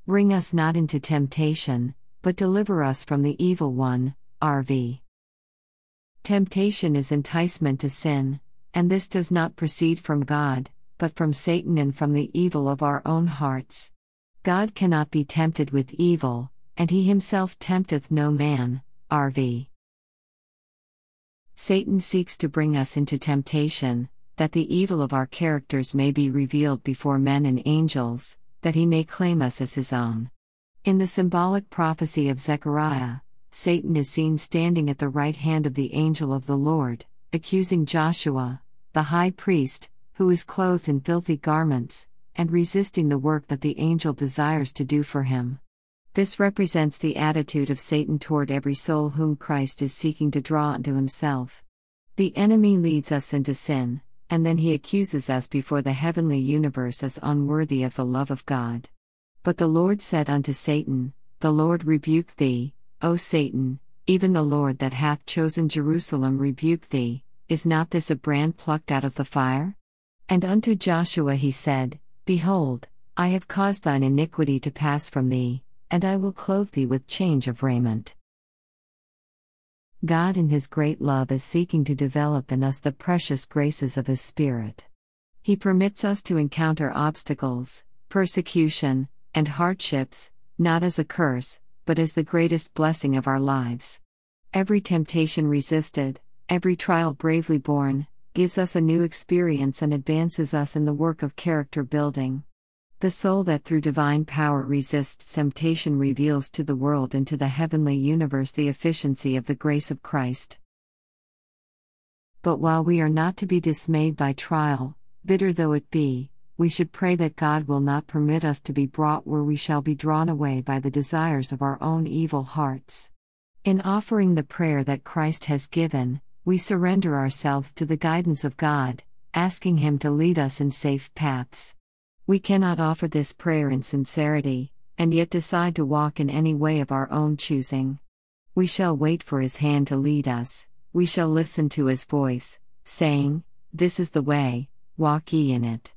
Bring us not into temptation, but deliver us from the evil one. RV. Temptation is enticement to sin, and this does not proceed from God, but from Satan and from the evil of our own hearts. God cannot be tempted with evil, and he himself tempteth no man. RV. Satan seeks to bring us into temptation, that the evil of our characters may be revealed before men and angels, that he may claim us as his own. In the symbolic prophecy of Zechariah, Satan is seen standing at the right hand of the angel of the Lord, accusing Joshua, the high priest, who is clothed in filthy garments, and resisting the work that the angel desires to do for him. This represents the attitude of Satan toward every soul whom Christ is seeking to draw unto himself. The enemy leads us into sin, and then he accuses us before the heavenly universe as unworthy of the love of God. But the Lord said unto Satan, The Lord rebuke thee, O Satan, even the Lord that hath chosen Jerusalem rebuke thee. Is not this a brand plucked out of the fire? And unto Joshua he said, Behold, I have caused thine iniquity to pass from thee, and I will clothe thee with change of raiment. God in his great love is seeking to develop in us the precious graces of his Spirit. He permits us to encounter obstacles, persecution, and hardships, not as a curse, but as the greatest blessing of our lives. Every temptation resisted, every trial bravely borne, gives us a new experience and advances us in the work of character building. The soul that through divine power resists temptation reveals to the world and to the heavenly universe the efficiency of the grace of Christ. But while we are not to be dismayed by trial, bitter though it be, we should pray that God will not permit us to be brought where we shall be drawn away by the desires of our own evil hearts. In offering the prayer that Christ has given, we surrender ourselves to the guidance of God, asking him to lead us in safe paths. We cannot offer this prayer in sincerity, and yet decide to walk in any way of our own choosing. We shall wait for his hand to lead us, we shall listen to his voice, saying, This is the way, walk ye in it.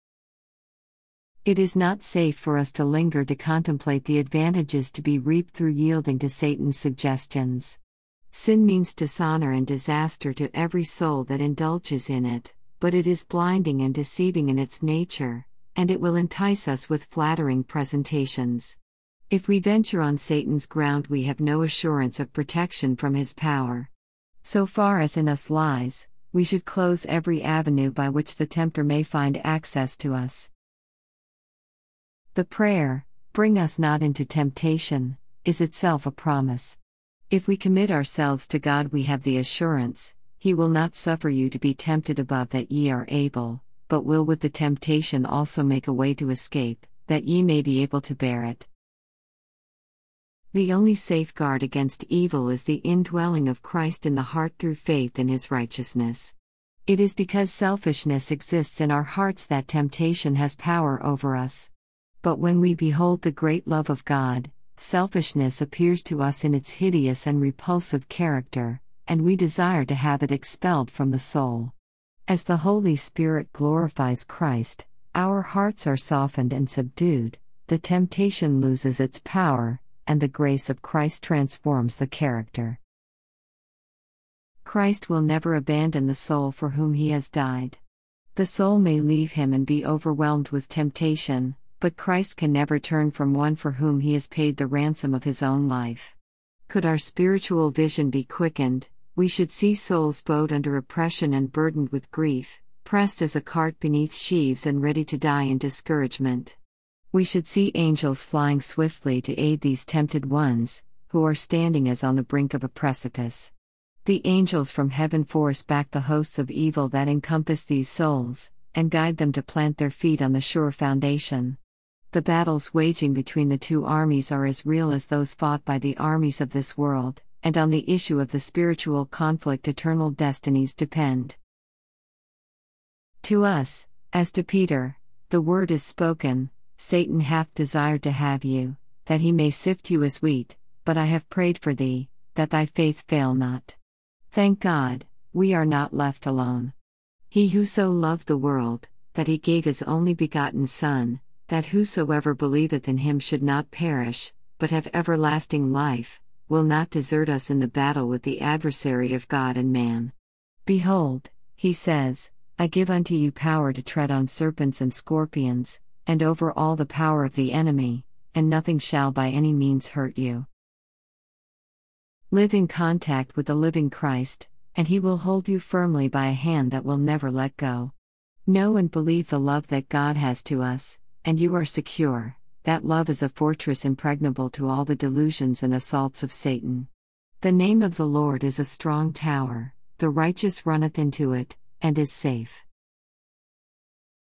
It is not safe for us to linger to contemplate the advantages to be reaped through yielding to Satan's suggestions. Sin means dishonor and disaster to every soul that indulges in it, but it is blinding and deceiving in its nature, and it will entice us with flattering presentations. If we venture on Satan's ground, we have no assurance of protection from his power. So far as in us lies, we should close every avenue by which the tempter may find access to us. The prayer, Bring us not into temptation, is itself a promise. If we commit ourselves to God, we have the assurance, He will not suffer you to be tempted above that ye are able, but will with the temptation also make a way to escape, that ye may be able to bear it. The only safeguard against evil is the indwelling of Christ in the heart through faith in his righteousness. It is because selfishness exists in our hearts that temptation has power over us. But when we behold the great love of God, selfishness appears to us in its hideous and repulsive character, and we desire to have it expelled from the soul. As the Holy Spirit glorifies Christ, our hearts are softened and subdued, the temptation loses its power, and the grace of Christ transforms the character. Christ will never abandon the soul for whom he has died. The soul may leave him and be overwhelmed with temptation, but Christ can never turn from one for whom he has paid the ransom of his own life. Could our spiritual vision be quickened, we should see souls bowed under oppression and burdened with grief, pressed as a cart beneath sheaves and ready to die in discouragement. We should see angels flying swiftly to aid these tempted ones, who are standing as on the brink of a precipice. The angels from heaven force back the hosts of evil that encompass these souls, and guide them to plant their feet on the sure foundation. The battles waging between the two armies are as real as those fought by the armies of this world, and on the issue of the spiritual conflict eternal destinies depend. To us, as to Peter, the word is spoken, Satan hath desired to have you, that he may sift you as wheat, but I have prayed for thee, that thy faith fail not. Thank God, we are not left alone. He who so loved the world, that he gave his only begotten Son, that whosoever believeth in him should not perish, but have everlasting life, will not desert us in the battle with the adversary of God and man. Behold, he says, I give unto you power to tread on serpents and scorpions, and over all the power of the enemy, and nothing shall by any means hurt you. Live in contact with the living Christ, and he will hold you firmly by a hand that will never let go. Know and believe the love that God has to us, and you are secure. That love is a fortress impregnable to all the delusions and assaults of Satan. The name of the Lord is a strong tower, the righteous runneth into it, and is safe.